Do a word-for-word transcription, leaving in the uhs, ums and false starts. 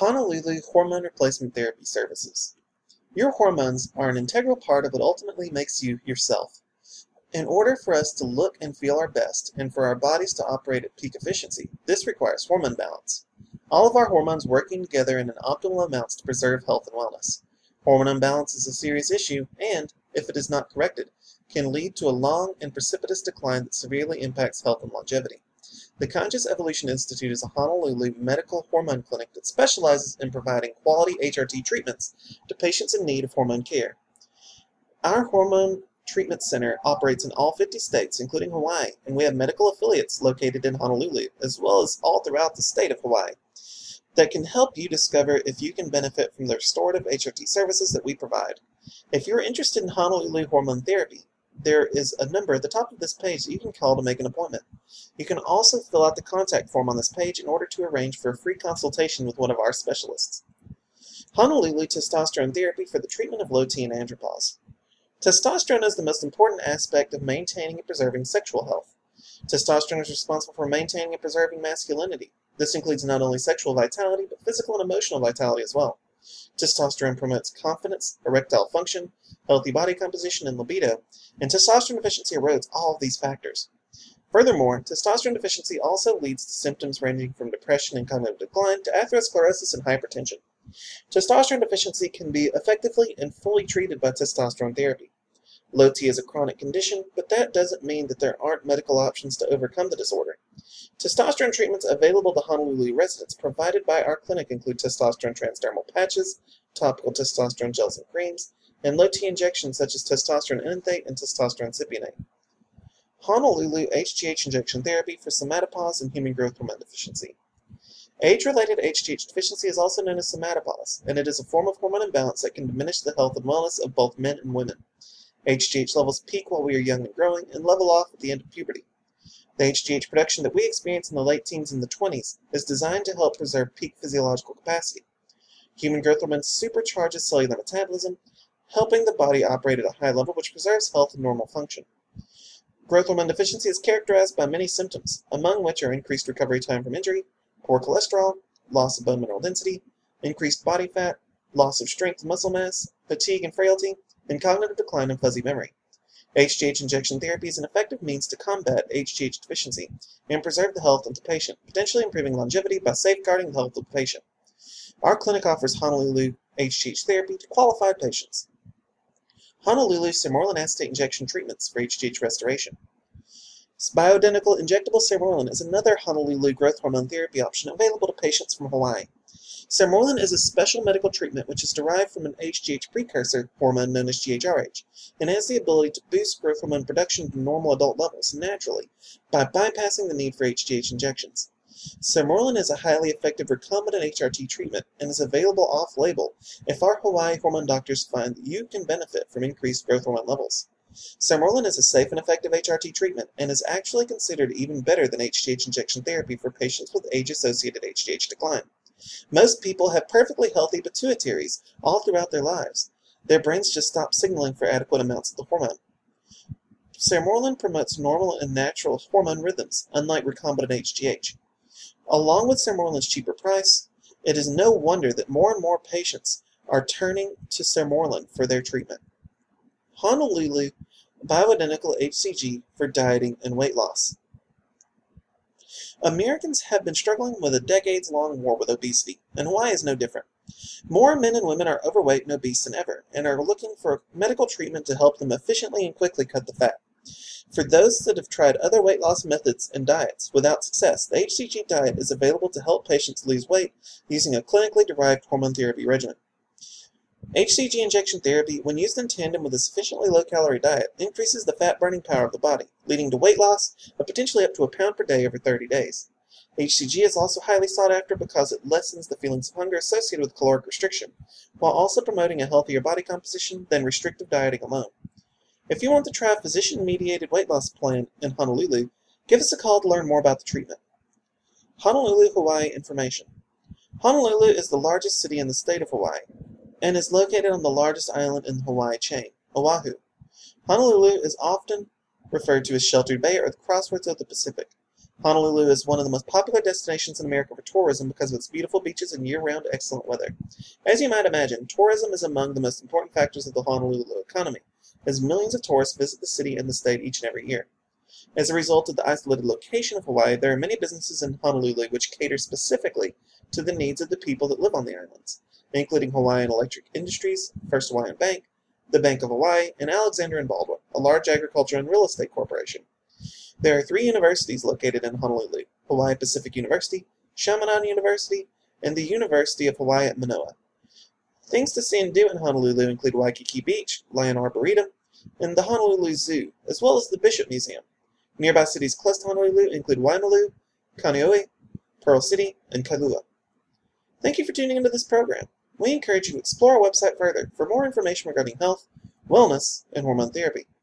Honolulu Hormone Replacement Therapy Services. Your hormones are an integral part of what ultimately makes you yourself. In order for us to look and feel our best, and for our bodies to operate at peak efficiency, this requires hormone balance. All of our hormones working together in an optimal amounts to preserve health and wellness. Hormone imbalance is a serious issue and, if it is not corrected, can lead to a long and precipitous decline that severely impacts health and longevity. The Conscious Evolution Institute is a Honolulu medical hormone clinic that specializes in providing quality H R T treatments to patients in need of hormone care. Our hormone treatment center operates in all fifty states, including Hawaii, and we have medical affiliates located in Honolulu, as well as all throughout the state of Hawaii, that can help you discover if you can benefit from the restorative H R T services that we provide. If you're interested in Honolulu hormone therapy, there is a number at the top of this page that you can call to make an appointment. You can also fill out the contact form on this page in order to arrange for a free consultation with one of our specialists. Honolulu Testosterone Therapy for the treatment of low T and andropause. Testosterone is the most important aspect of maintaining and preserving sexual health. Testosterone is responsible for maintaining and preserving masculinity. This includes not only sexual vitality, but physical and emotional vitality as well. Testosterone promotes confidence, erectile function, healthy body composition, and libido, and testosterone deficiency erodes all of these factors. Furthermore, testosterone deficiency also leads to symptoms ranging from depression and cognitive decline to atherosclerosis and hypertension. Testosterone deficiency can be effectively and fully treated by testosterone therapy. Low T is a chronic condition, but that doesn't mean that there aren't medical options to overcome the disorder. Testosterone treatments available to Honolulu residents provided by our clinic include testosterone transdermal patches, topical testosterone gels and creams, and low T injections such as testosterone enanthate and testosterone cypionate. Honolulu H G H injection therapy for somatopause and human growth hormone deficiency. Age-related H G H deficiency is also known as somatopause, and it is a form of hormone imbalance that can diminish the health and wellness of both men and women. H G H levels peak while we are young and growing and level off at the end of puberty. The H G H production that we experience in the late teens and the twenties is designed to help preserve peak physiological capacity. Human growth hormone supercharges cellular metabolism, helping the body operate at a high level which preserves health and normal function. Growth hormone deficiency is characterized by many symptoms, among which are increased recovery time from injury, poor cholesterol, loss of bone mineral density, increased body fat, loss of strength and muscle mass, fatigue and frailty, and cognitive decline and fuzzy memory. H G H injection therapy is an effective means to combat H G H deficiency and preserve the health of the patient, potentially improving longevity by safeguarding the health of the patient. Our clinic offers Honolulu H G H therapy to qualified patients. Honolulu Sermorelin acetate injection treatments for H G H restoration. Bioidentical injectable Sermorelin is another Honolulu growth hormone therapy option available to patients from Hawaii. Sermorelin is a special medical treatment which is derived from an H G H precursor hormone known as G H R H, and has the ability to boost growth hormone production to normal adult levels naturally by bypassing the need for H G H injections. Sermorelin is a highly effective recombinant H R T treatment and is available off-label if our Hawaii hormone doctors find that you can benefit from increased growth hormone levels. Sermorelin is a safe and effective H R T treatment and is actually considered even better than H G H injection therapy for patients with age-associated H G H decline. Most people have perfectly healthy pituitaries all throughout their lives. Their brains just stop signaling for adequate amounts of the hormone. Sermorelin promotes normal and natural hormone rhythms, unlike recombinant H G H. Along with Sermorelin's cheaper price, it is no wonder that more and more patients are turning to Sermorelin for their treatment. Honolulu Bioidentical H C G for dieting and weight loss. Americans have been struggling with a decades-long war with obesity, and Hawaii is no different. More men and women are overweight and obese than ever, and are looking for medical treatment to help them efficiently and quickly cut the fat. For those that have tried other weight loss methods and diets without success, the H C G diet is available to help patients lose weight using a clinically derived hormone therapy regimen. H C G injection therapy, when used in tandem with a sufficiently low-calorie diet, increases the fat-burning power of the body, leading to weight loss of potentially up to a pound per day over thirty days. H C G is also highly sought after because it lessens the feelings of hunger associated with caloric restriction, while also promoting a healthier body composition than restrictive dieting alone. If you want to try a physician-mediated weight loss plan in Honolulu, give us a call to learn more about the treatment. Honolulu, Hawaii information. Honolulu is the largest city in the state of Hawaii, and is located on the largest island in the Hawaii chain, Oahu. Honolulu is often referred to as Sheltered Bay or the crossroads of the Pacific. Honolulu is one of the most popular destinations in America for tourism because of its beautiful beaches and year-round excellent weather. As you might imagine, tourism is among the most important factors of the Honolulu economy, as millions of tourists visit the city and the state each and every year. As a result of the isolated location of Hawaii, there are many businesses in Honolulu which cater specifically to the needs of the people that live on the islands, including Hawaiian Electric Industries, First Hawaiian Bank, the Bank of Hawaii, and Alexander and Baldwin, a large agriculture and real estate corporation. There are three universities located in Honolulu: Hawaii Pacific University, Chaminade University, and the University of Hawaii at Manoa. Things to see and do in Honolulu include Waikiki Beach, Lion Arboretum, and the Honolulu Zoo, as well as the Bishop Museum. Nearby cities close to Honolulu include Waimalu, Kaneohe, Pearl City, and Kailua. Thank you for tuning into this program. We encourage you to explore our website further for more information regarding health, wellness, and hormone therapy.